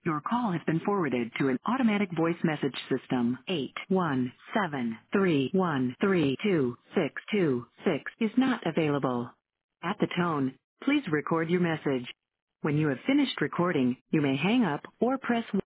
Your call has been forwarded to an automatic voice message system. 817313266 is not available. At the tone, please record your message. When you have finished recording, you may hang up or press 1.